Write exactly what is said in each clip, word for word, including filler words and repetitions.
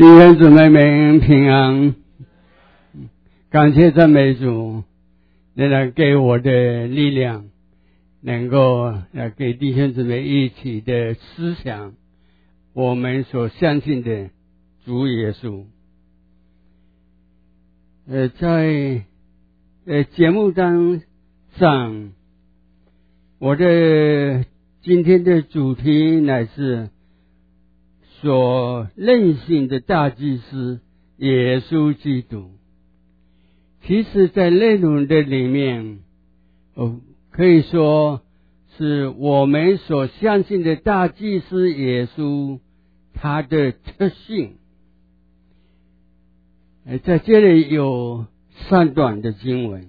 弟兄姊妹们平安，感谢赞美主，仍然给我的力量，能够来给弟兄姊妹一起的思想我们所相信的主耶稣。呃，在呃节目当上，我的今天的主题乃是所任性的大祭司耶稣基督。其实在内容的里面，哦，可以说是我们所相信的大祭司耶稣他的特性。在这里有三段的经文，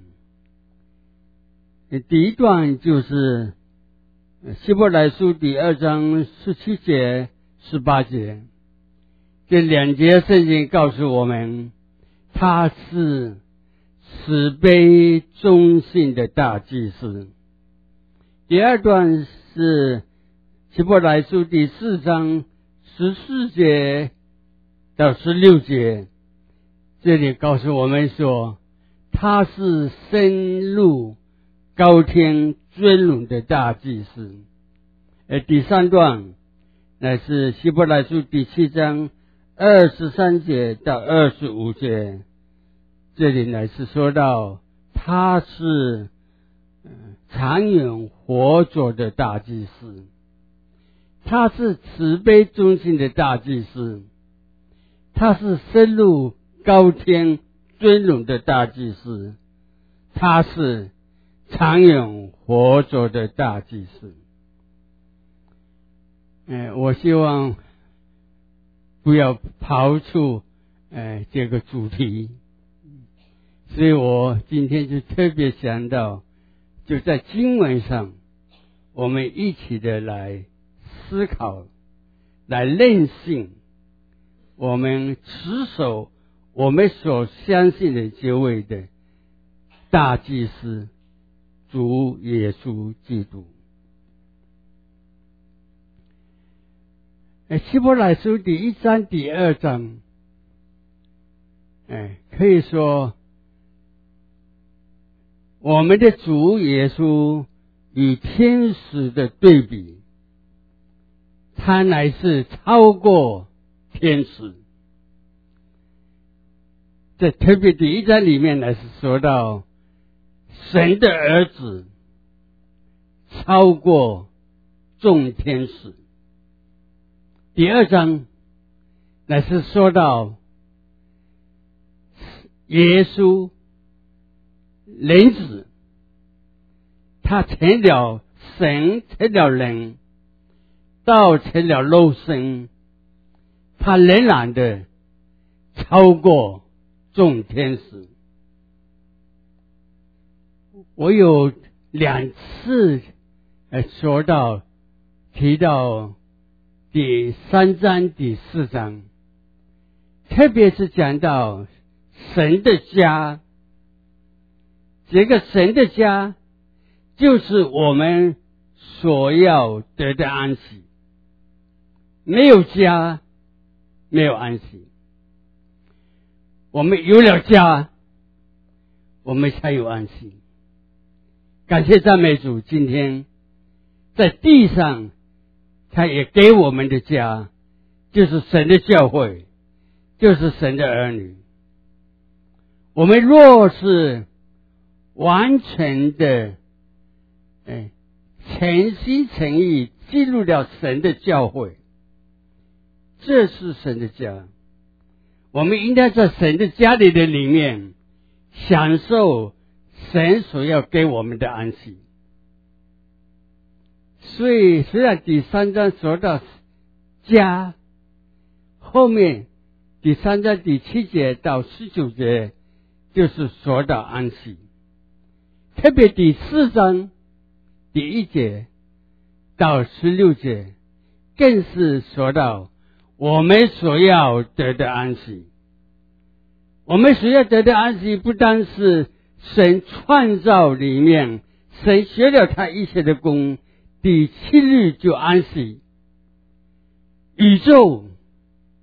第一段就是希伯来书第二章十七节十八节，这两节圣经告诉我们他是慈悲忠信的大祭司。第二段是希伯来书第四章十四节到十六节，这里告诉我们说他是深入高天尊荣的大祭司。而第三段乃是希伯来书第七章二十三节到二十五节，这里乃是说到他是长远活着的大祭司，他是慈悲忠信的大祭司，他是深入高天尊荣的大祭司，他是长远活着的大祭司。呃，我希望不要刨出呃这个主题，所以我今天就特别想到，就在经文上，我们一起的来思考，来认信，我们持守我们所相信的这位的大祭司主耶稣基督。希伯来书第一章第二章，哎，可以说我们的主耶稣与天使的对比，他乃是超过天使。在特别第一章里面乃是说到神的儿子超过众天使。第二章乃是说到耶稣人子，他成了神，成了人，道成了肉身，他仍然的超过众天使。我有两次呃说到提到第三章第四章，特别是讲到神的家，这个神的家就是我们所要得的安息。没有家没有安息，我们有了家我们才有安息。感谢赞美主，今天在地上他也给我们的家，就是神的教会，就是神的儿女。我们若是完全的哎，诚心诚意进入了神的教会，这是神的家。我们应该在神的家里的里面享受神所要给我们的安息。所以虽然第三章说到家，后面第三章第七节到十九节就是说到安息，特别第四章第一节到十六节更是说到我们所要得的安息。我们所要得的安息不单是神创造里面神学了他一切的功，第七日就安息，宇宙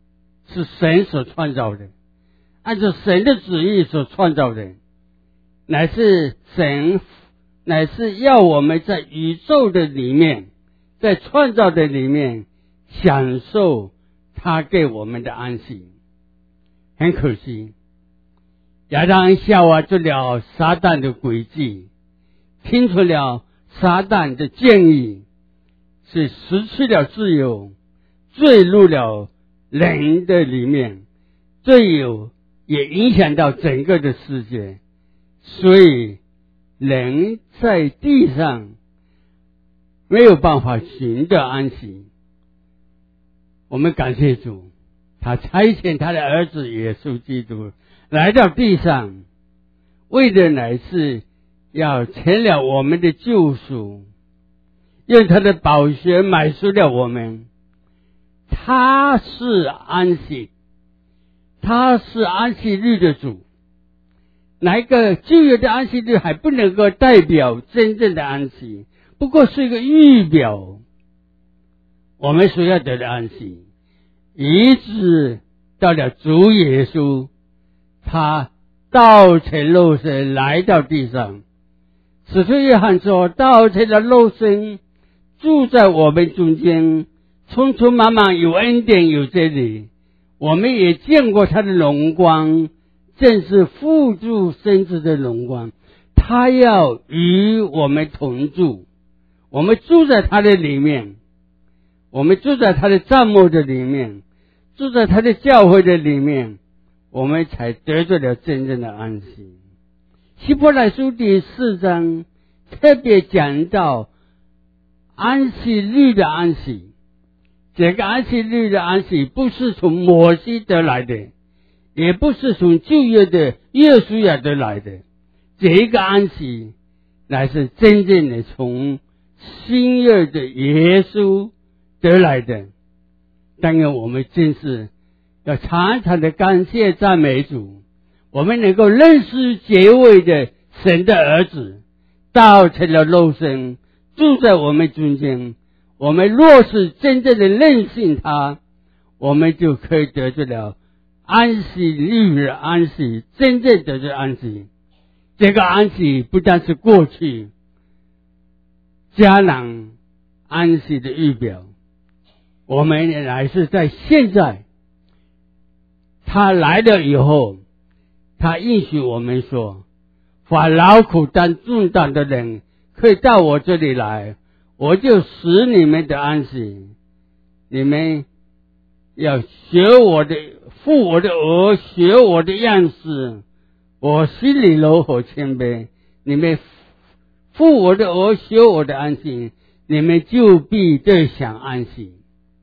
是神所创造的，按照神的旨意所创造的，乃是神，乃是要我们在宇宙的里面，在创造的里面享受他给我们的安息。很可惜，亚当夏娃做了撒旦的诡计，听出了撒旦的建议，是失去了自由，坠入了人的里面，罪有也影响到整个的世界，所以人在地上没有办法寻得安息。我们感谢主，他差遣他的儿子耶稣基督来到地上，为的乃是要成了我们的救赎，用他的宝血买赎了我们。他是安息，他是安息日的主。哪一个旧约的安息日还不能够代表真正的安息，不过是一个预表我们所要得的安息。一直到了主耶稣，他道成肉身来到地上。使徒约翰说，道成了肉身住在我们中间，充充满满有恩典有真理。我们也见过他的荣光，正是父住生子的荣光。他要与我们同住，我们住在他的里面，我们住在他的帐幕的里面，住在他的教会的里面，我们才得到了真正的安息。希伯来书第四章特别讲到安息日的安息。这个安息日的安息不是从摩西得来的，也不是从旧约的约书亚得来的，这个安息乃是真正的从新约的耶稣得来的。当然我们真是要常常的感谢赞美主，我们能够认识这位的神的儿子，道成了肉身住在我们中间。我们若是真正的认信他，我们就可以得着了安息日的安息，真正得着安息。这个安息不但是过去迦南安息的预表，我们乃是在现在，他来了以后，他应许我们说，凡劳苦担重担的人可以到我这里来，我就使你们的安息。你们要学我的，负我的额，学我的样式，我心里柔和谦卑。你们负我的额，学我的安息，你们就必得享安息。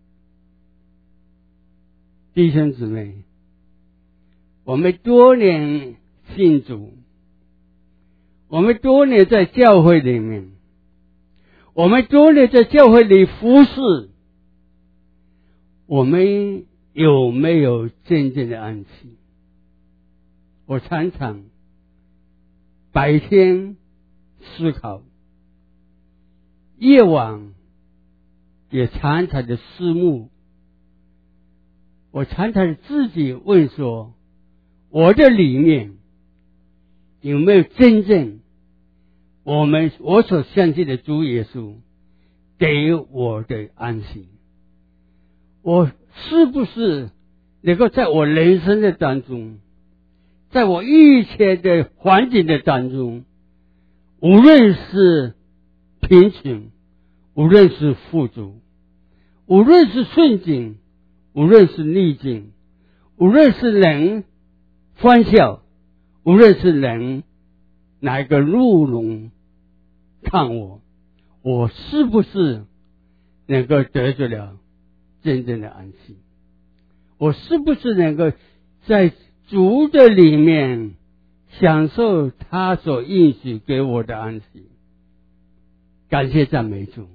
弟兄姊妹，我们多年信主，我们多年在教会里面，我们多年在教会里服侍，我们有没有真正的安息？我常常白天思考，夜晚也常常的思慕。我常常自己问说，我的里面有没有真正我们我所相信的主耶稣给我的安息？我是不是能够在我人生的当中，在我一切的环境的当中，无论是贫穷，无论是富足，无论是顺境，无论是逆境，无论是人欢笑，无论是人哪一个怒容看我，我是不是能够得着了真正的安息？我是不是能够在主的里面享受他所应许给我的安息？感谢赞美主，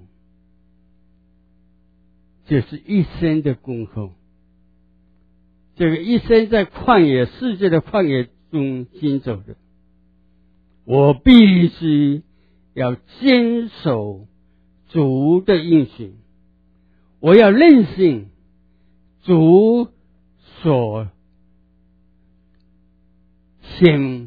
这是一生的功课。这个一生在旷野世界的旷野中行走的，我必须要坚守主的应许，我要任性主所显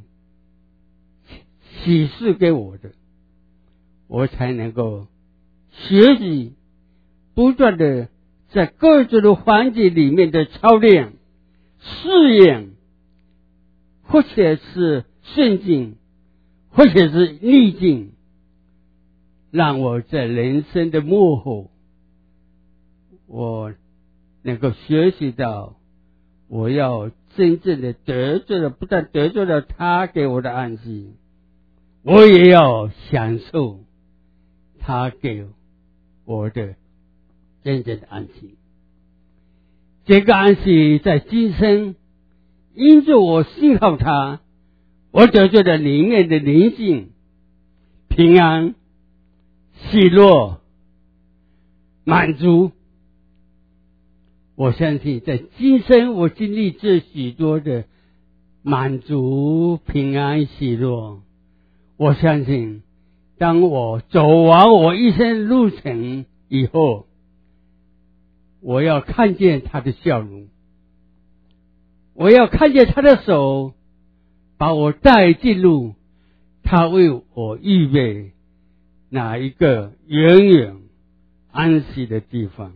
启示给我的，我才能够学习，不断的在各种的环境里面的操练、试验，或者是顺境，或者是逆境，让我在人生的幕后，我能够学习到，我要真正的得着了，不但得着了他给我的安息，我也要享受他给我的真正的安息。这个安息在今生，因着我信靠他，我得着了里面的宁静、平安、喜乐、满足。我相信在今生我经历这许多的满足、平安、喜乐，我相信当我走完我一生路程以后，我要看见他的笑容，我要看见他的手把我带进入他为我预备哪一个永远安息的地方。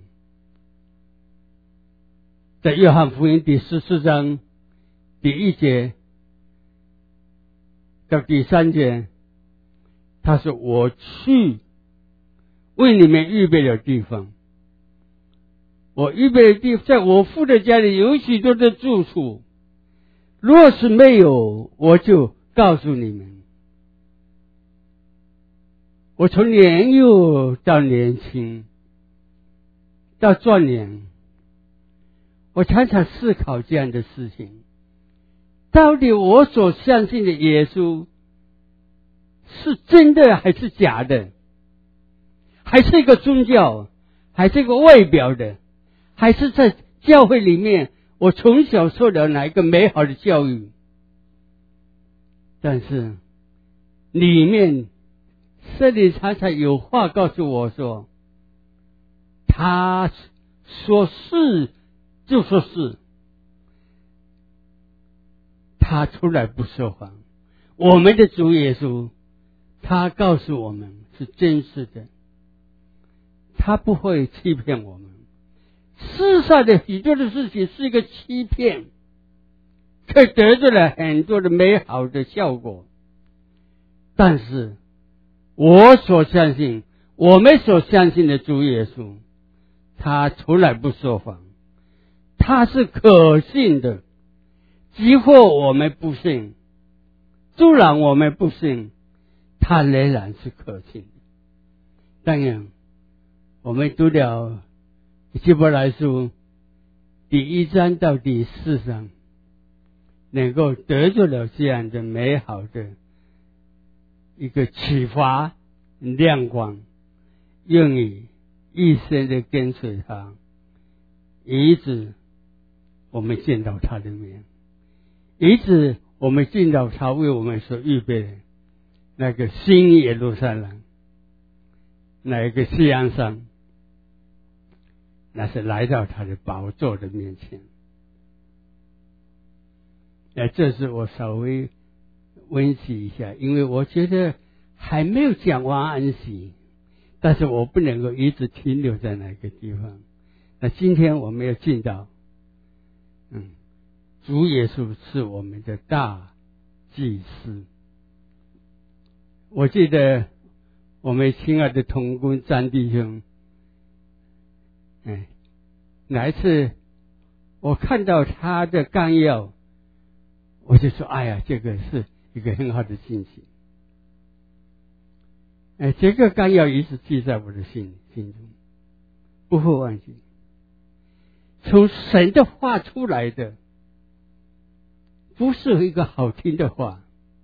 在约翰福音第十四章第一节到第三节，他说我去为你们预备了地方，我预备的地方，在我父的家里有许多的住处，若是没有，我就告诉你们。我从年幼到年轻到壮年，我常常思考这样的事情，到底我所相信的耶稣是真的还是假的？还是一个宗教？还是一个外表的？还是在教会里面我从小受到哪一个美好的教育？但是里面圣灵常常有话告诉我说，他说是就说是，他从来不说谎。我们的主耶稣，他告诉我们是真实的，他不会欺骗我们。世上的许多的事情是一个欺骗，却得到了很多的美好的效果。但是我所相信，我们所相信的主耶稣，他从来不说谎，他是可信的。即或我们不信，纵然我们不信，他仍然是可信的。当然我们读了希伯来书第一章到第四章，能够得着了这样的美好的一个启发亮光，愿意一生的跟随他，一直我们见到他的面，一直我们见到他为我们所预备的那个新耶路撒冷，那一个西安山，那是来到他的宝座的面前。那这是我稍微温习一下，因为我觉得还没有讲完安息，但是我不能够一直停留在那个地方。那今天我们要进到嗯，主耶稣是我们的大祭司。我记得我们亲爱的同工张弟兄，哎，哪一次我看到他的纲要，我就说哎呀，这个是一个很好的信息。哎，这个纲要一直记在我的心心中，不会忘记。从神的话出来的，不是一个好听的话，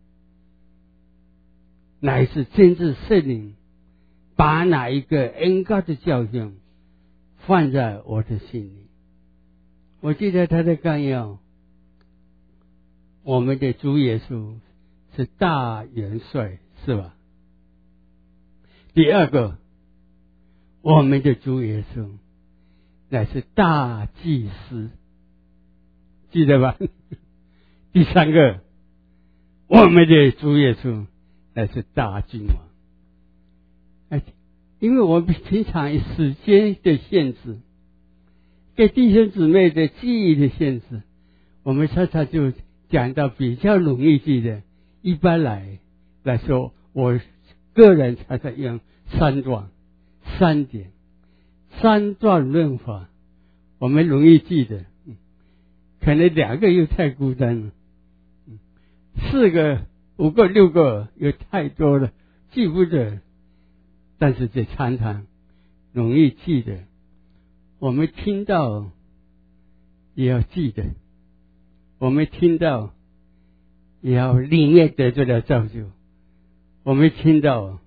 乃是真正圣灵把哪一个恩高的教训放在我的心里。我记得他的纲要，我们的主耶稣是大元帅，是吧？第二个，我们的主耶稣乃是大祭司。 记得吧？第三个，我们的主耶稣乃是大君王。哎，因为我们平常时间的限制，给弟兄姊妹的记忆的限制，我们常常就讲到比较容易记的。一般来来说，我个人常常用三段、三点、三段论法，我们容易记的。可能两个又太孤单了，四个、五个、六个又太多了，记不得。但是这常常容易记得，我们听到也要记得，我们听到也要里面得到了造就，我们听到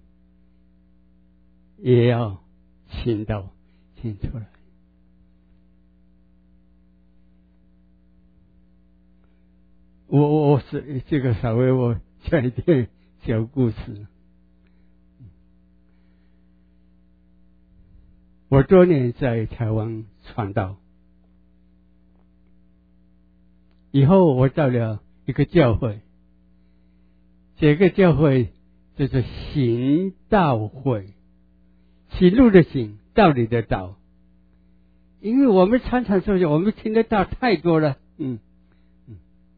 也要听到听出来。我我我是这个稍微我讲一点小故事。我多年在台湾传道，以后我到了一个教会，这个教会就是行道会，行路的行，道理的道。因为我们常常说，我们听得到太多了，嗯嗯。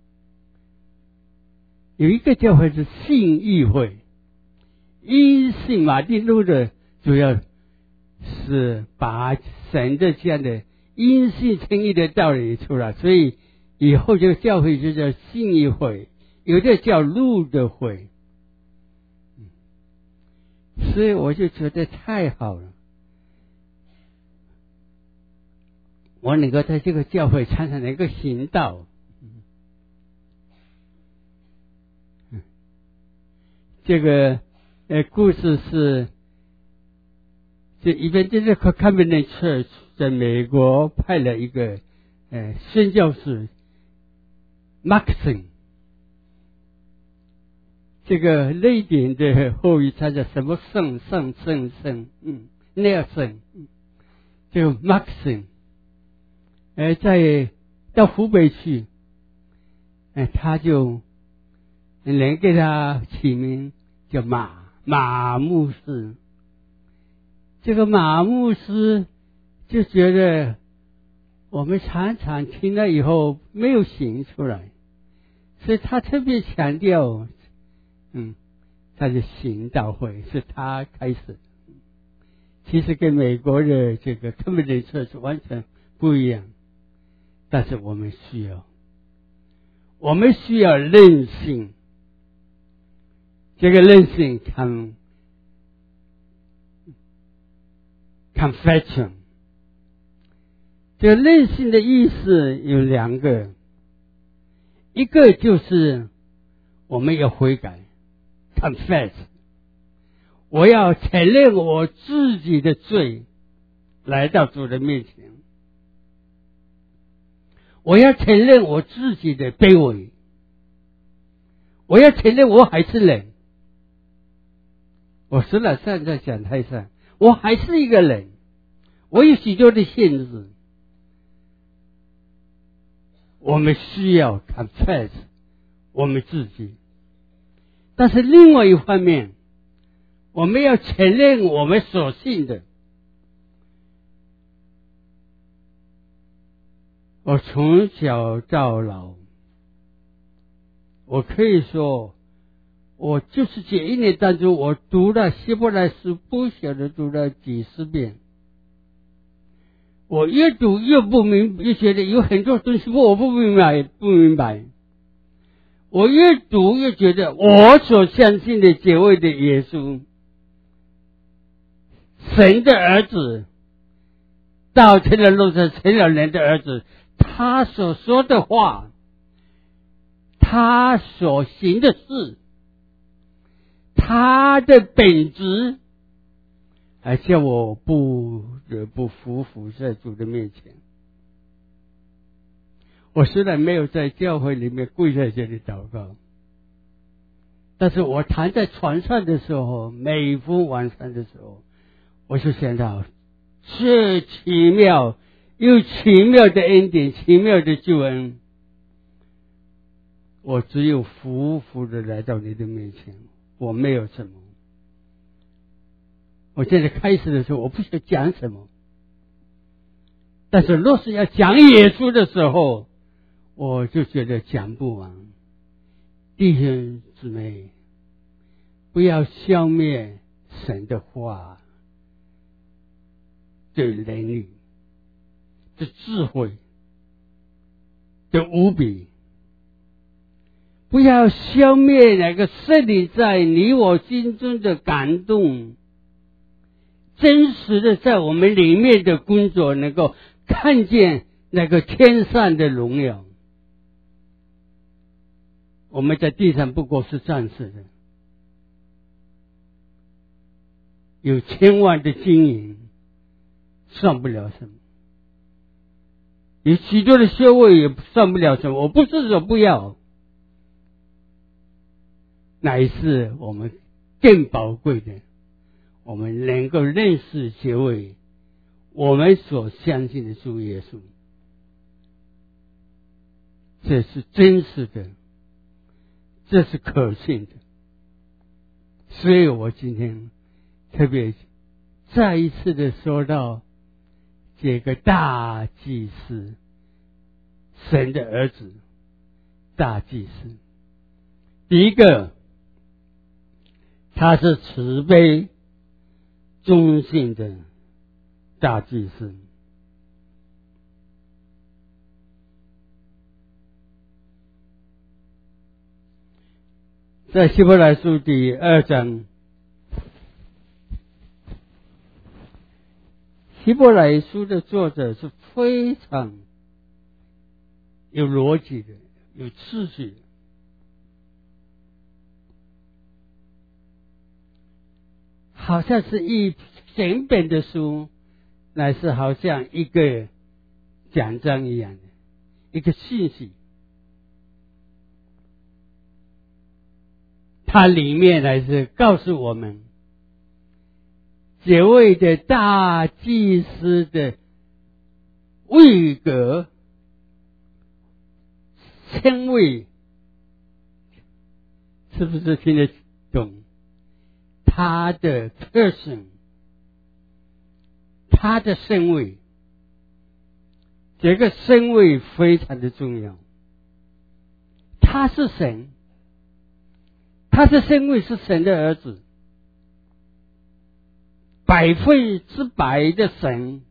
有一个教会是信义会，因信马丁路德主要是把神的这样的因信称义的道理出来，所以以后这个教会就叫信义会，有的叫路德会。所以我就觉得太好了，我能够在这个教会常常能够行道。这个呃故事是这一边就是Covenant Church在美国派了一个呃宣教士 Maxson， 这个瑞典的后裔他叫什么圣圣圣圣嗯 Nelson， 这个 Maxson 呃在到湖北去，呃他就人给他起名叫马马牧师。这个马牧师就觉得我们常常听了以后没有行出来，所以他特别强调，嗯，他的行道会是他开始，其实跟美国的这个Covenant Church完全不一样，但是我们需要，我们需要韧性，这个韧性看。Confession， 这个韧性的意思有两个，一个就是我们要悔改 ，confess， 我要承认我自己的罪，来到主的面前，我要承认我自己的卑微，我要承认我还是人，我虽然站在讲台上，我还是一个人，我有许多的限制。我们需要 confess 我们自己，但是另外一方面，我们要承认我们所信的。我从小到老，我可以说，我就是这一年当中，我读了希伯来书，不晓得读了几十遍。我越读越不明，越觉得有很多东西我不明白，不明白。我越读越觉得，我所相信的这位的耶稣，神的儿子，道成了肉身，成了人的儿子，他所说的话，他所行的事，他的本质，还叫我不得不匍匐在主的面前。我虽然没有在教会里面跪在这里祷告，但是我躺在床上的时候，每逢晚上的时候，我就想到这奇妙又奇妙的恩典，奇妙的救恩， 我只有服服的来到你的面前，我没有什么。我现在开始的时候，我不晓得讲什么，但是若是要讲耶稣的时候，我就觉得讲不完。弟兄姊妹，不要消灭神的话的能力、的智慧、的无比，不要消灭那个圣灵在你我心中的感动，真实的在我们里面的工作，能够看见那个天上的荣耀。我们在地上不过是暂时的，有千万的金银算不了什么，有许多的学位也算不了什么。我不是说不要，乃是我们更宝贵的，我们能够认识学位，我们所相信的主耶稣，这是真实的，这是可信的。所以我今天特别再一次的说到这个大祭司，神的儿子，大祭司。第一个，他是慈悲忠信的大祭司。在希伯来书第二章，希伯来书的作者是非常有逻辑的，有秩序的。好像是一整本的书，乃是好像一个讲章一样的一个信息。它里面乃是告诉我们，这位的大祭司的位格、称谓，是不是听得懂？他的特性，他的身位，这个身位非常的重要。他是神，他的身位是神的儿子，百分之百的神，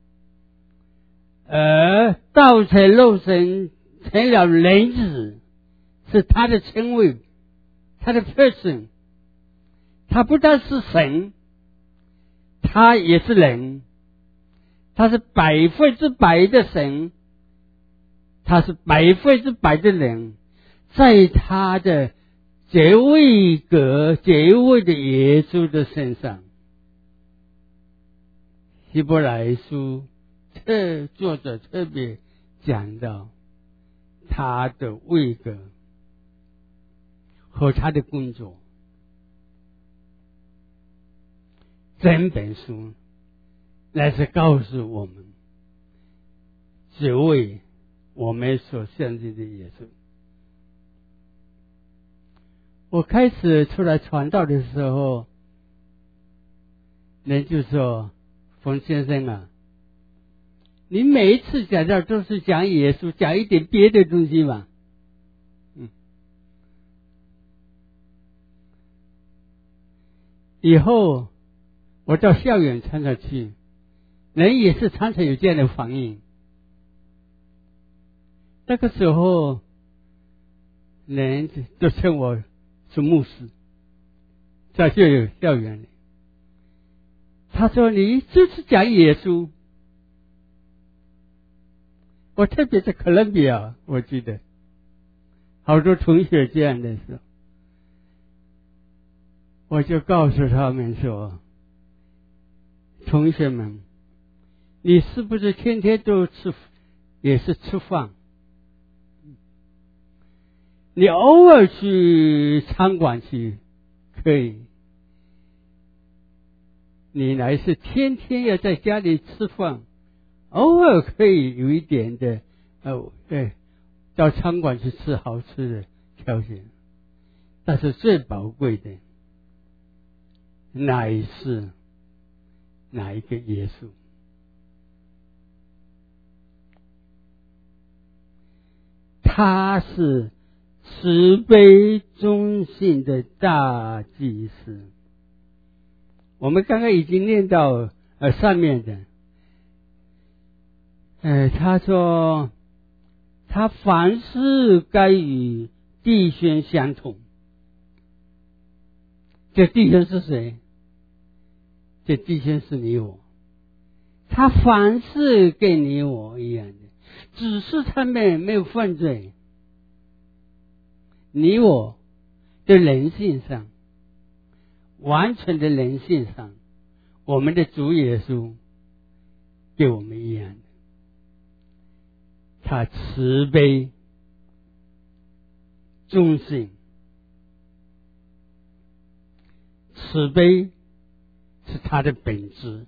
而道成肉身成了人子，是他的称谓，他的 person。他不但是神，他也是人，他是百分之百的神，他是百分之百的人，在他的这位格、这位的耶稣的身上。希伯来书特作者特别讲到他的位格和他的工作。整本书乃是告诉我们，这位我们所相信的耶稣。我开始出来传道的时候，人就说：“冯先生啊，你每一次讲到都是讲耶稣，讲一点别的东西嘛。”嗯，以后我到校园常常去，人也是常常有这样的反应。那个时候，人就称我是牧师，在校园校园里。他说：“你就是讲耶稣。”我特别在哥伦比亚，我记得好多同学这样的时候，我就告诉他们说：“同学们，你是不是天天都吃，也是吃饭？你偶尔去餐馆去可以，你乃是天天要在家里吃饭，偶尔可以有一点的，呃，对，到餐馆去吃好吃的挑选，但是最宝贵的乃是哪一个耶稣？他是慈悲忠信的大祭司。我们刚刚已经念到呃上面的，呃他说他凡事该与弟兄相同。这弟兄是谁？这弟兄是你我。他凡事跟你我一样的，只是他们没有犯罪。你我的人性上，完全的人性上，我们的主耶稣跟我们一样的，他慈悲忠信。慈悲是他的本质，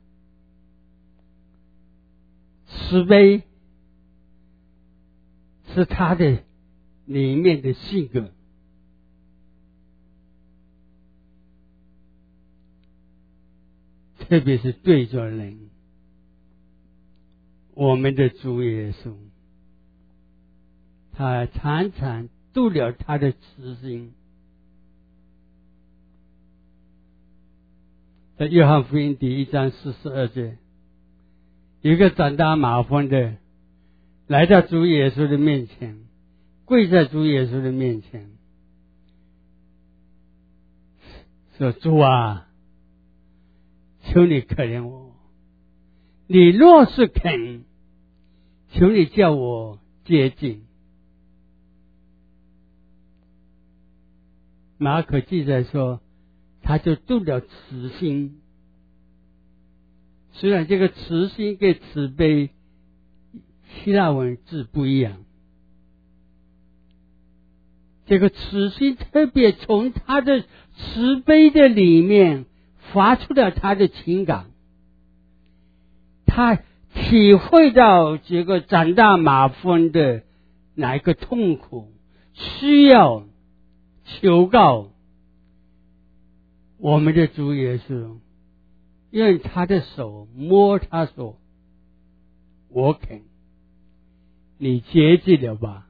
慈悲是他的里面的性格。特别是对着人，我们的主耶稣，他常常度了他的慈心。在约翰福音第一章四十二节，有一个长大麻风的来到主耶稣的面前，跪在主耶稣的面前，说：主啊，求你可怜我，你若是肯，求你叫我洁净。马可记载说，他就度了慈心。虽然这个慈心跟慈悲希腊文字不一样，这个慈心特别从他的慈悲的里面发出了他的情感，他体会到这个长大麻风的哪一个痛苦，需要求告我们的主耶稣，用他的手摸他说：我肯，你洁净了吧。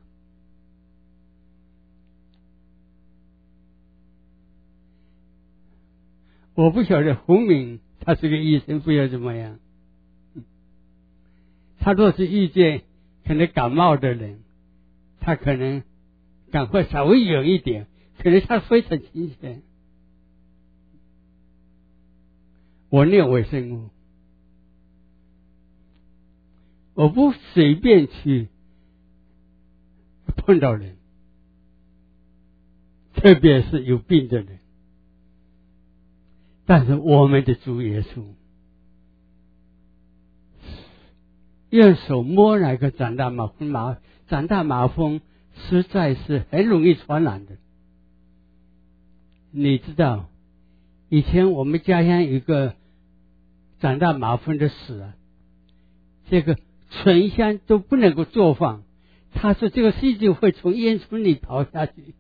我不晓得胡敏他是个医生，不要怎么样。他若是遇见可能感冒的人，他可能赶快稍微远一点，可能他非常亲切。我念微生物，我不随便去碰到人，特别是有病的人。但是我们的主耶稣用手摸那个长大麻风，麻长大麻风实在是很容易传染的。你知道，以前我们家乡有一个长大麻风的死啊，这个全乡都不能够做饭。他说这个细菌会从烟囱里跑下去。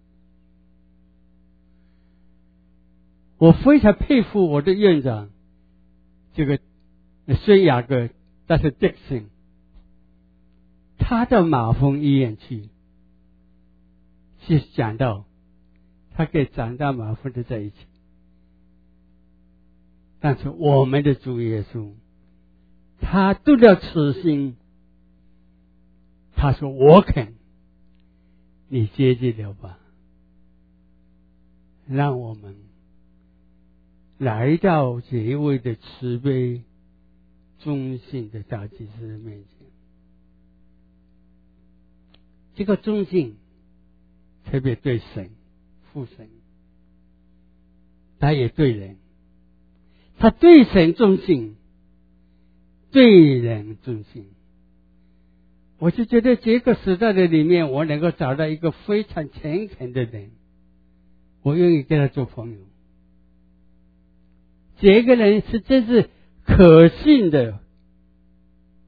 我非常佩服我的院长，这个孙雅各，但是 Dixon， 他到麻风医院去，是讲到他跟长大麻风的在一起。但是我们的主耶稣，他度了慈心，他说：我肯，你接近了吧。让我们来到这一位的慈悲忠信的大祭司的面前。这个忠信特别对神父神，他也对人，他对神忠信，对人忠信。我就觉得这个时代的里面，我能够找到一个非常虔诚的人，我愿意跟他做朋友。这个人是真是可信的，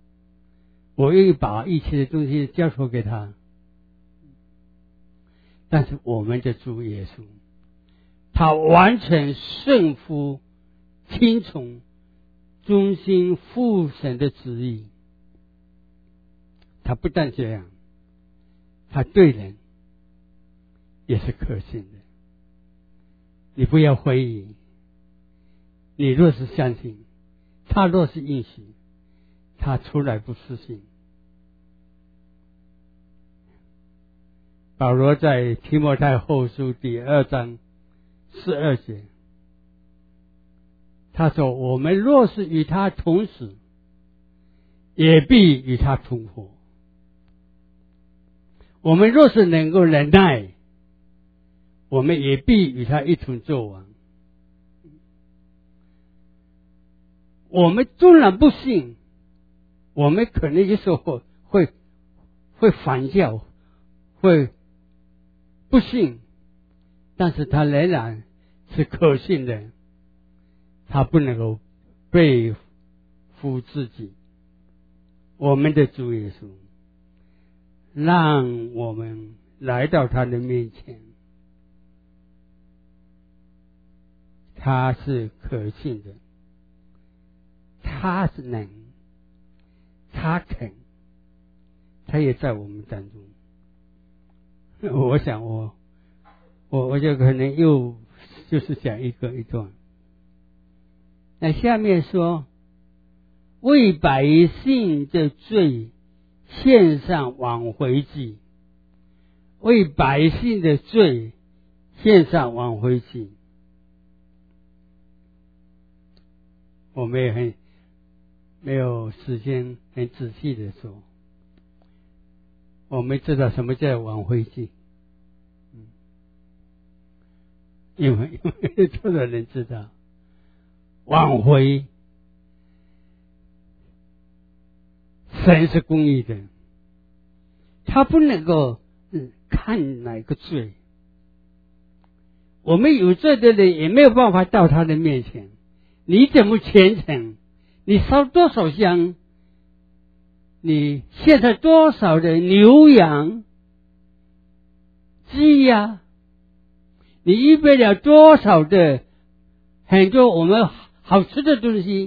我愿意把一切的东西交托给他。 但是我们的主耶稣，他完全顺服、听从、忠心父神的旨意。他不但这样，他对人也是可信的。你不要怀疑，你若是相信，他若是应许，他出来不失信。保罗在提摩太后书第二章十二节，他说：我们若是与他同死，也必与他同活；我们若是能够忍耐，我们也必与他一同作王。我们纵然不信，我们可能有时候会会会反教，会不信，但是他仍然是可信的，他不能够背负自己。我们的主耶稣让我们来到他的面前，他是可信的，他是能，他肯，他也在我们当中。我想我我我就可能又就是讲一个一段。那下面说，为百姓的罪献上挽回祭，为百姓的罪献上挽回祭。我们也很没有时间很仔细的说，我们知道什么叫挽回祭，嗯，因为因为多少人知道挽回，神是公义的，他不能够、嗯、看哪个罪，我们有罪的人也没有办法到他的面前。你怎么虔诚？你烧多少香？你献了多少的牛羊、鸡呀？你预备了多少的很多我们好吃的东西？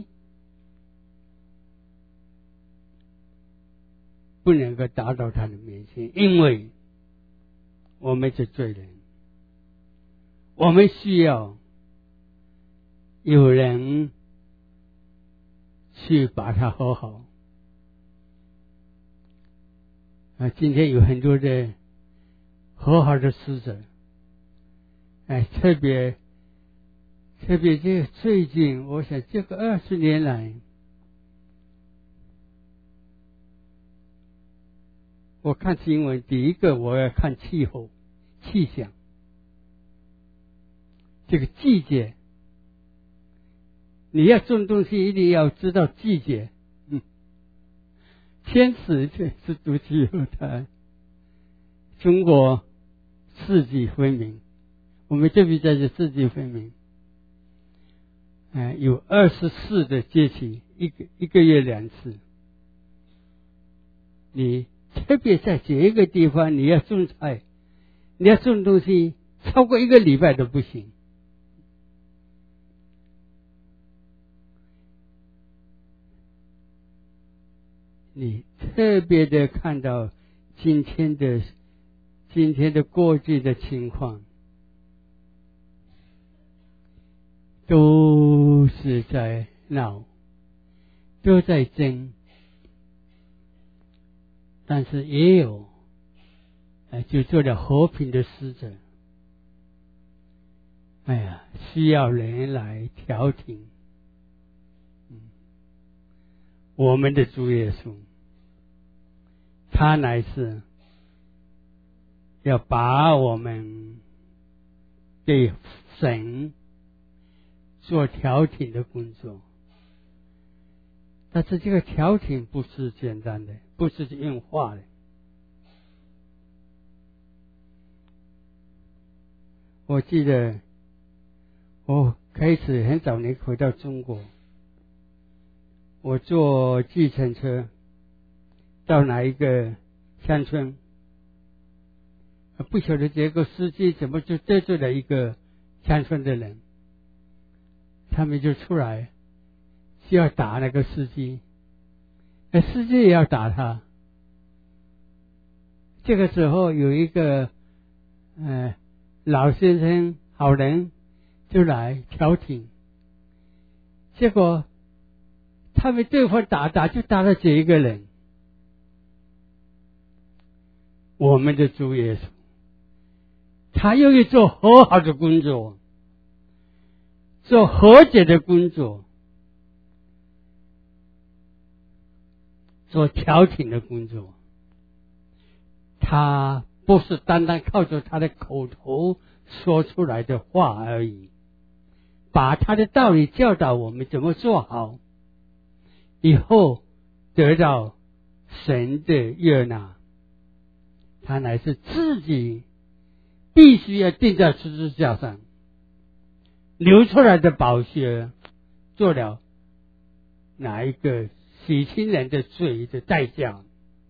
不能够达到他的面前，因为我们是罪人，我们需要有人去把它和好。啊，今天有很多的和好的使者，哎，特别特别这最近，我想这个二十年来，我看新闻，第一个我要看气候、气象，这个季节。你要种东西，一定要知道季节。嗯，天时却是独具有它。中国四季分明，我们这边在这四季分明。哎、呃，有二十四的节气，一个一个月两次。你特别在这一个地方，你要种菜，你要种东西，超过一个礼拜都不行。你特别的看到今天的今天的过去的情况，都是在闹，都在争，但是也有，哎，就做了和平的使者。哎呀，需要人来调停。嗯，我们的主耶稣，他乃是要把我们给神做调停的工作，但是这个调停不是简单的，不是用话的。我记得我开始很早年回到中国，我坐计程车到哪一个乡村， 不晓得这个司机怎么就得罪了一个乡村的人，他们就出来就要打那个司机，那司机也要打他。这个时候有一个呃老先生好人就来调停，结果他们对方打打就打了这一个人。我们的主耶稣，他愿意做和好的工作，做和解的工作，做调停的工作。他不是单单靠着他的口头说出来的话而已，把他的道理教导我们怎么做好，以后得到神的悦纳。他乃是自己必须要钉在十字架上，流出来的宝血做了哪一个洗清人的罪的代价。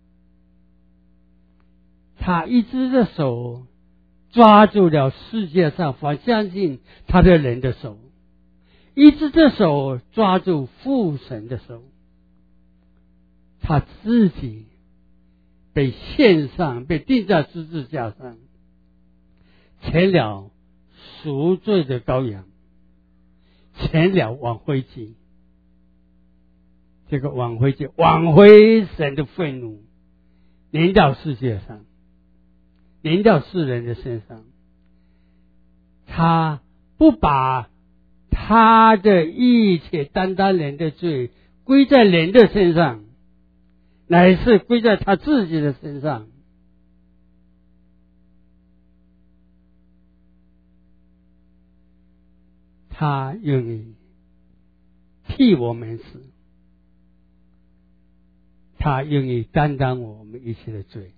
他一只的手抓住了世界上凡相信他的人的手，一只的手抓住父神的手，他自己被献上，被钉在十字架上，成了赎罪的羔羊，成了挽回祭。这个挽回祭挽回神的愤怒，临到世界上，临到世人的身上。他不把他的一切担当人的罪归在人的身上，乃是归在他自己的身上。他愿意替我们死，他愿意担当我们一切的罪。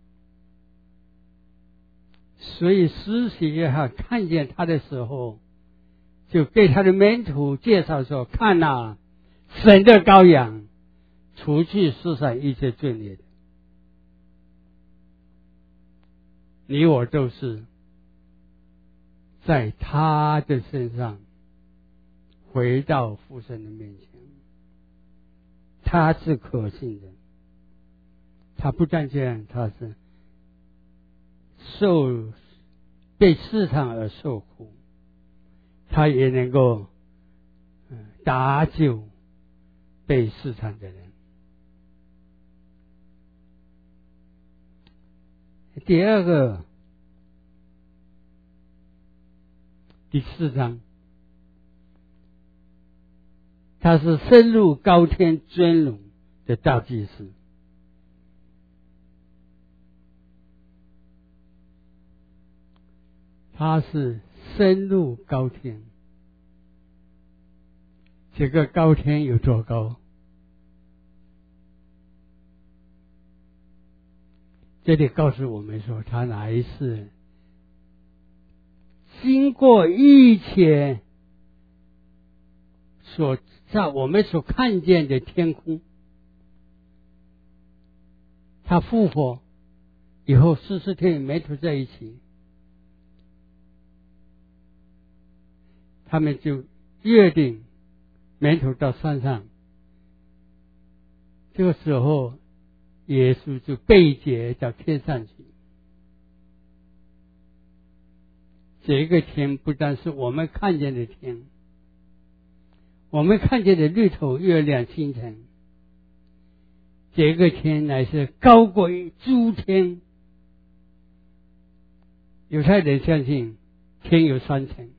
所以施洗约翰看见他的时候，就给他的门徒介绍说，看哪，神的羔羊，除去世上一切罪孽的。你我都是在他的身上回到父神的面前。他是可信的，他不但这样，他是受被试探而受苦，他也能够搭救被试探的人。第二个，第四章，他是深入高天尊荣的大祭司。他是深入高天，这个高天有多高？这里告诉我们说，他乃是经过一切所在我们所看见的天空。他复活以后四十天与门徒在一起，他们就约定门徒到山上。这个时候耶稣就被接到天上去。这个天不但是我们看见的天，我们看见的日头、月亮、星辰，这个天乃是高过于诸天。犹太人相信天有三层。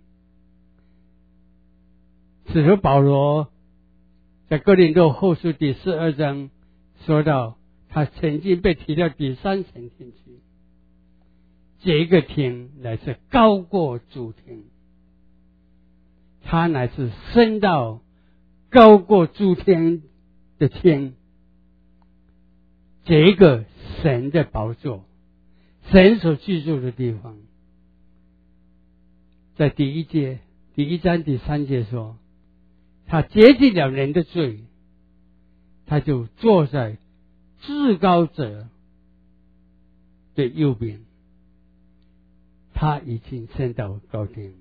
使徒保罗在哥林多后书第十二章说到，他曾经被提到第三层天去。这个天乃是高过诸天，他乃是升到高过诸天的天。这个神的宝座，神所居住的地方，在第一节第一章第三节说，他洁净了人的罪，他就坐在至高者的右边。 他已经升到高天。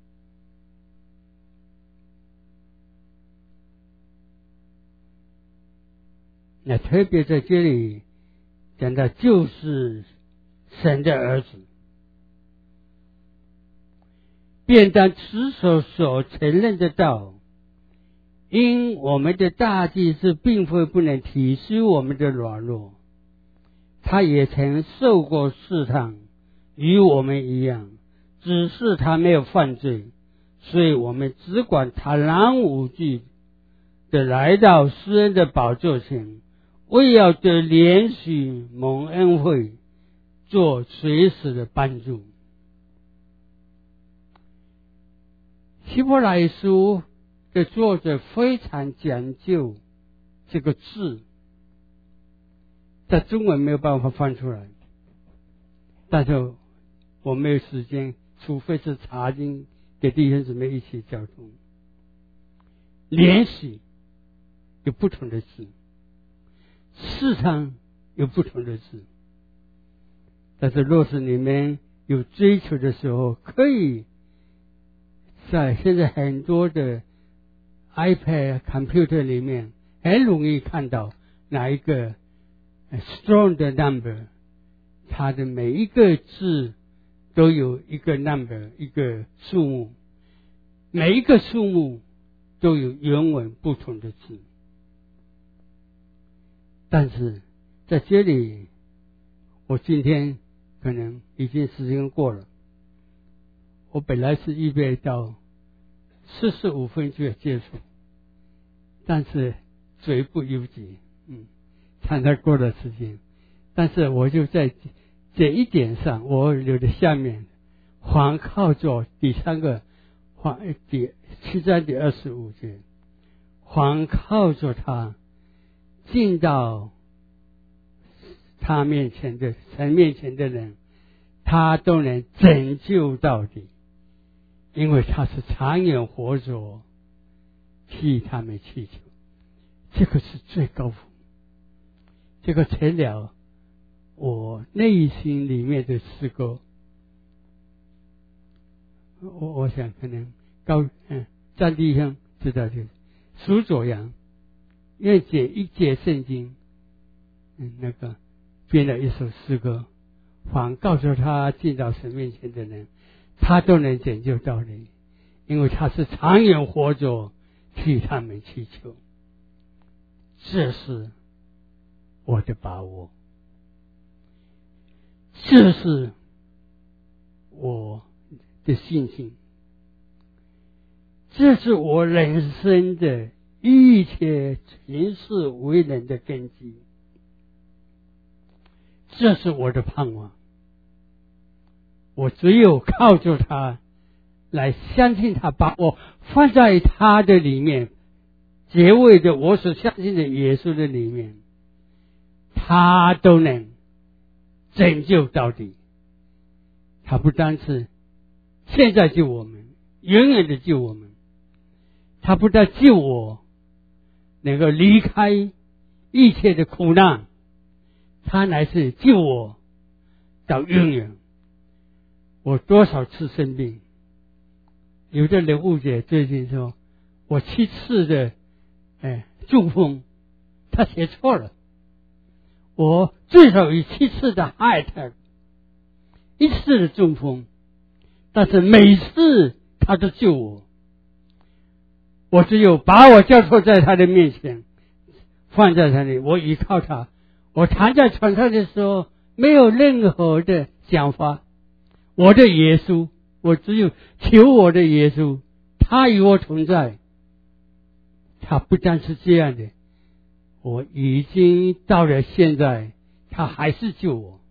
那特别在这里讲到就是神的儿子，便当持守所承认的道，因我们的大祭司并非不能体恤我们的软弱，他也曾受过试探，与我们一样，只是他没有犯罪，所以我们只管坦然无惧的来到施恩的宝座前，为要得连续蒙恩惠，做随时的帮助。希伯来书的作者非常讲究这个字，在中文没有办法翻出来，但是我没有时间，除非是查经给弟兄姊妹一起交通。连续有不同的字，市场有不同的字，但是若是你们有追求的时候，可以在现在很多的 iPad、computer 里面很容易看到哪一个 strong 的 number， 它的每一个字都有一个 number， 一个数目，每一个数目都有原文不同的字。但是在这里，我今天可能已经时间过了，我本来是预备到四十五分就要结束，但是嘴不由己，嗯，常常过了时间，但是我就在这一点上，我留在下面，环靠着第三个环第七章第二十五节，环靠着他进到他面前的神面前的人，他都能拯救到底，因为他是长远活着，替他们祈求，这个是最高峰，这个成了我内心里面的诗歌。我我想可能高嗯张弟兄知道，就是属左阳愿解一节圣经，嗯那个编了一首诗歌，反告诉他进到神面前的人，他都能拯救到你，因为他是长远活着，替他们祈求。这是我的把握，这是我的信心，这是我人生的一切行事为人的根基，这是我的盼望。我只有靠着他来相信他，把我放在他的里面，结尾的我所相信的耶稣的里面，他都能拯救到底。他不单是现在救我们，永远的救我们，他不但救我能够离开一切的苦难，他乃是救我到永远。我多少次生病，有的人误解，最近说我七次的哎中风，他写错了，我最少有七次的 heart attack， 一次的中风，但是每次他都救我，我只有把我交托在他的面前，放在他里，我依靠他。我躺在床上的时候没有任何的想法，我的耶稣，我只有求我的耶稣，他与我同在。他不单是这样的，我已经到了现在，他还是救我。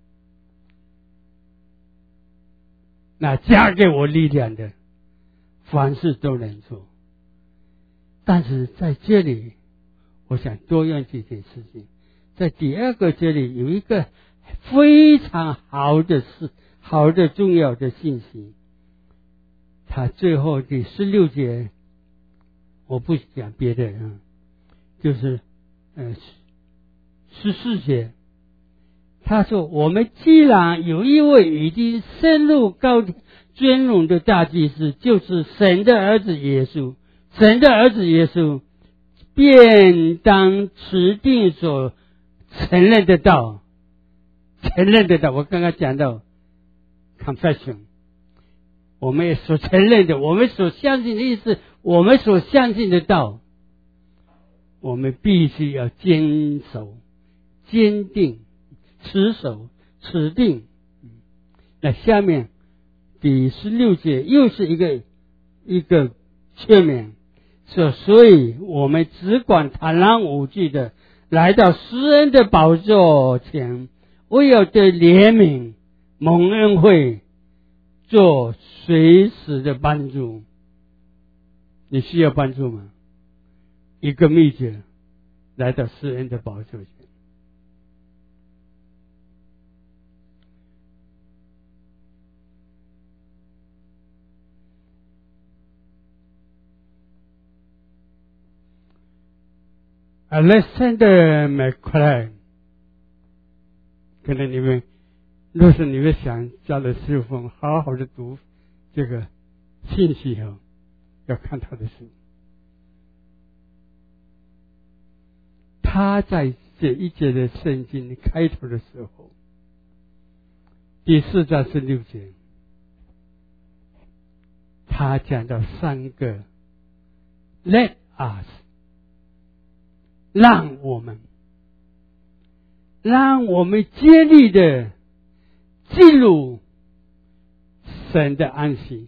那加给我力量的，凡事都能做。但是在这里，我想多用几件事情。在第二个这里有一个非常好的事，好的重要的信息。他最后第十六节，我不讲别的啊，就是呃十四节， 他说我们既然有一位已经升入高尊荣的大祭司，就是神的儿子耶稣，神的儿子耶稣便当持定所承认的道，承认的道，我刚刚讲到 confession， 我们所承认的，我们所相信的意思，我们所相信的道，我们必须要坚守、坚定、持守、持定。那下面第十六节又是一个一个劝勉，说所以我们只管坦然无惧的来到施恩的宝座前，为要对怜悯蒙恩惠做随时的帮助。你需要帮助吗？一个秘诀，来到施恩的宝座前。Alexander McClain， 可能你们若是你们想加入侍奉，好好的读这个信息后，要看他的书。他在这一节的圣经开头的时候，第四章十六节，他讲到三个 Let us， 让我们让我们竭力的进入神的安息。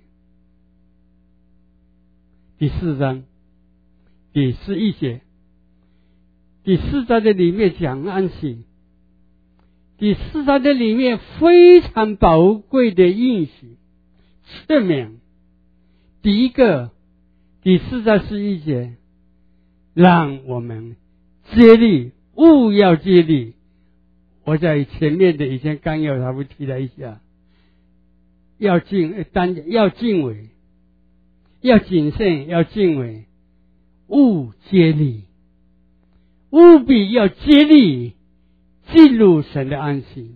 第四章第十一节，第四章的里面讲安息，第四章的里面非常宝贵的应许劝勉。第一个，第四章十一节，让我们竭力，务要竭力。我在前面的以前纲要他会提了一下，要敬单要敬畏，要谨慎，要敬畏，务竭力，务必要竭力进入神的安息。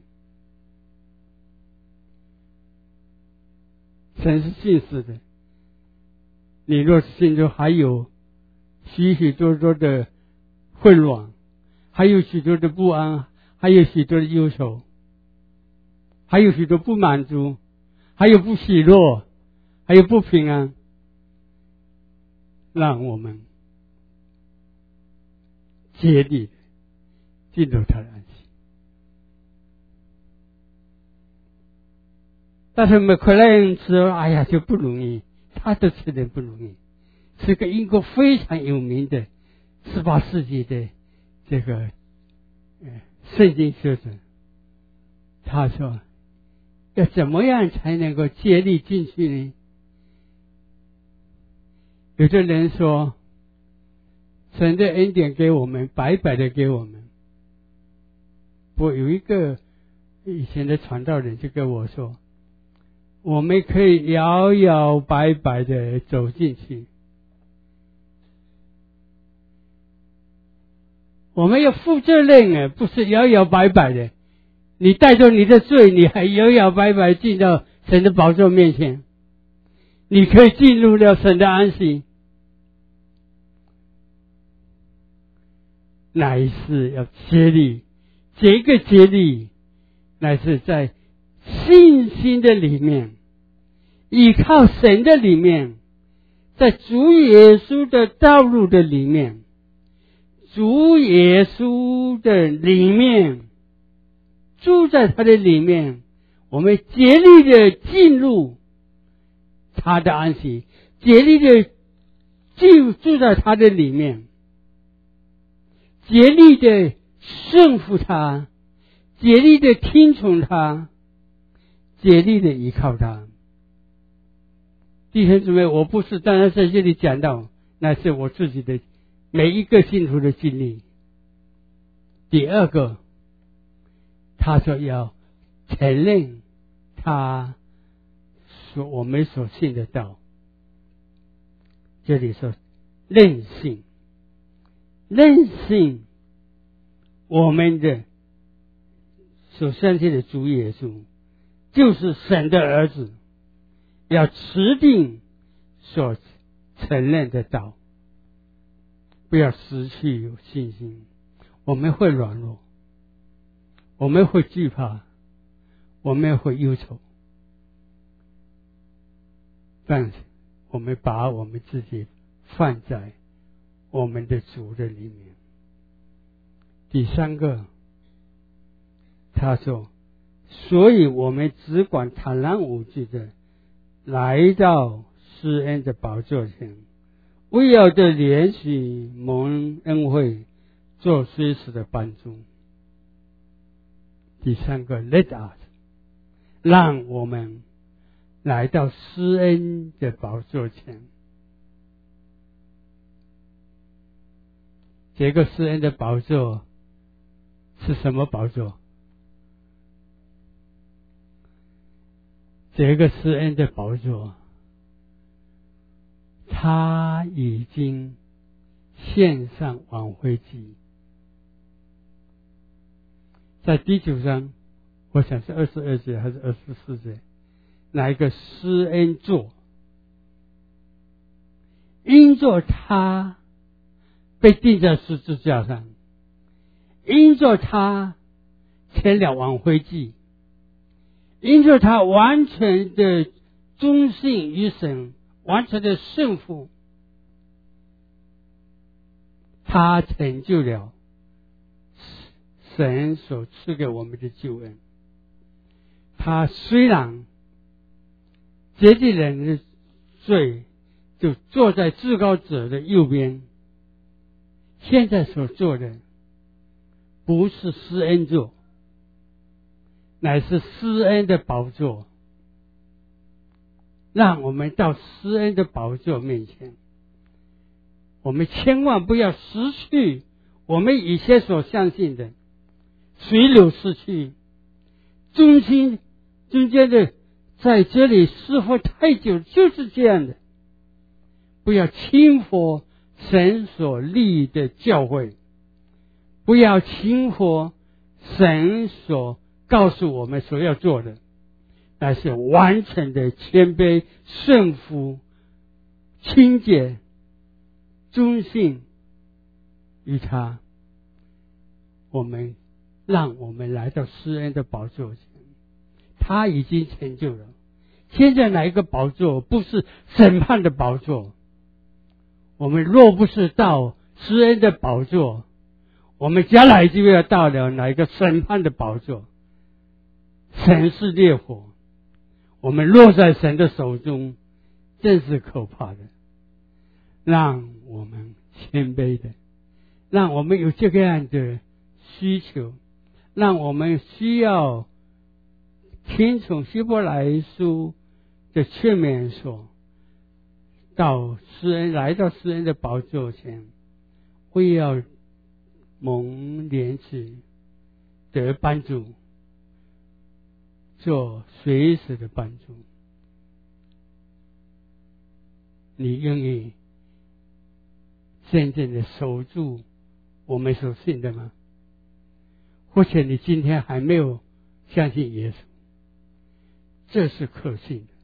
神是信实的，你若是心中还有许许多多的混乱，还有许多的不安，还有许多的忧愁，还有许多不满足，还有不喜乐，还有不平安，让我们竭力进入他的安息。但是美克莱恩说，哎呀，就不容易，他的词人不容易，是个英国非常有名的十八世纪的这个呃圣经学者。他说，要怎么样才能够竭力进去呢？有的人说，神的恩典给我们，白白的给我们。我有一个以前的传道人就跟我说，我们可以摇摇摆摆的走进去，我们要负责任啊，不是摇摇摆摆的。你带着你的罪，你还摇摇摆摆进到神的宝座面前，你可以进入了神的安息。乃是要竭力，这个竭力乃是在信心的里面，依靠神的里面，在主耶稣的道路的里面，主耶稣的里面，住在他的里面，我们竭力的进入他的安息，竭力的进住在他的里面，竭力的顺服他，竭力的听从他，竭力的依靠他。弟兄姊妹，我不是当然在这里讲到，那是我自己的每一个信徒的经历。第二个，他说要承认他所我们所信的道。这里说任性，任性我们的所相信的主耶稣就是神的儿子，要持定所承认的道，不要失去信心。我们会软弱，我们会惧怕，我们会忧愁，但是我们把我们自己放在我们的主的里面。第三个，他说，所以我们只管坦然无惧的来到施恩的宝座前，为要对连续蒙恩惠做随时的帮助。第三个 let us 让我们来到施恩的宝座前。这个施恩的宝座是什么宝座？这个施恩的宝座，他已经献上挽回祭。在第九章，我想是二十二节还是二十四节，哪一个施恩座？因着他被钉在十字架上，因着他签了挽回祭，因着他完全的忠信于神，完全的顺服，他成就了神所赐给我们的救恩。他虽然接济人的罪，就坐在至高者的右边，现在所做的不是施恩座，乃是施恩的宝座。让我们到施恩的宝座面前，我们千万不要失去我们以前所相信的，随流失去。中心中间的在这里侍奉太久，就是这样的。不要轻忽神所立的教会，不要轻忽神所告诉我们所要做的，乃是完全的谦卑、顺服、清洁、忠信于他。我们让我们来到施恩的宝座前，他已经成就了。现在哪一个宝座不是审判的宝座？我们若不是到施恩的宝座，我们将来就要到了哪一个审判的宝座？神是烈火，我们落在神的手中，真是可怕的。让我们谦卑的，让我们有这个样的需求，让我们需要听从希伯来书的劝勉说，到施恩来到施恩的宝座前，为要蒙怜悯得帮助，做随时的帮助。你愿意真正的守住我们所信的吗？或者你今天还没有相信耶稣，这是可信的。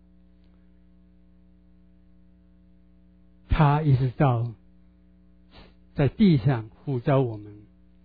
他一直到在地上呼召我们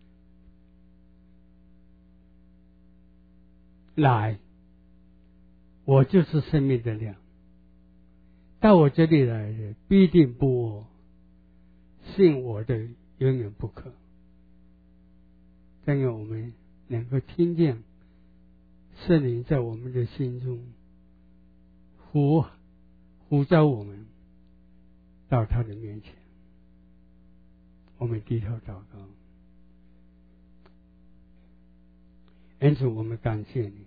来，我就是生命的粮，到我这里来的必定不饿，信我的永远不渴。但愿我们能够听见圣灵在我们的心中呼呼召我们到他的面前。我们低头祷告。恩主，我们感谢你，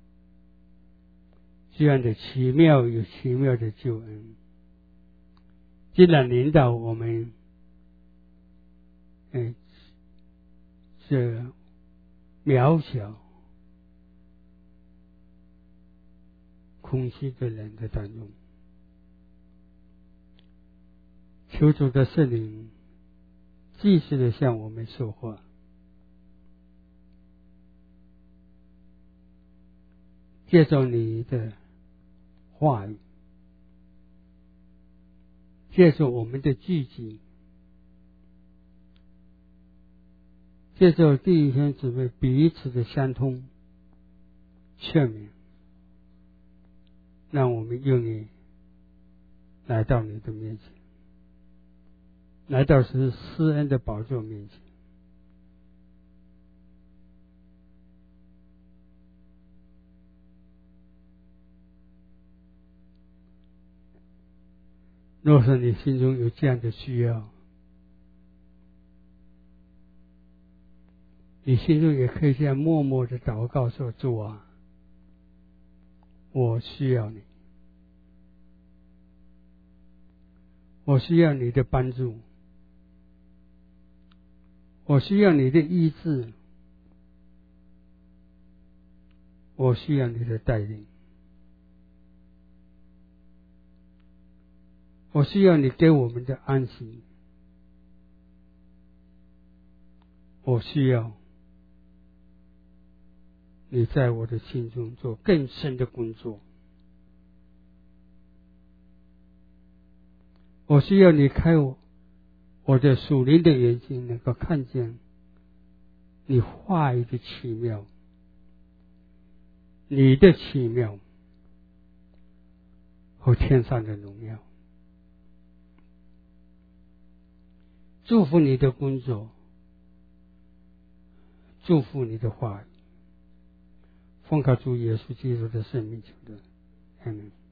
这样的奇妙有奇妙的救恩，既然领导我们嗯，这渺小空虚的人的当中，求主的圣灵继续的向我们说话， 接受你的话语，接受我们的聚集，接受弟兄姊妹彼此的相通劝勉，让我们愿意来到你的面前，来到是施恩的宝座面前。若是你心中有这样的需要，你心中也可以这样默默的祷告说：主啊，我需要你，我需要你的帮助，我需要你的医治，我需要你的带领，我需要你给我们的安息，我需要你在我的心中做更深的工作，我需要你开我我的属灵的眼睛，能够看见你话语的奇妙，你的奇妙和天上的荣耀。祝福你的工作，祝福你的话语，奉靠主耶稣基督的圣名求的，阿们。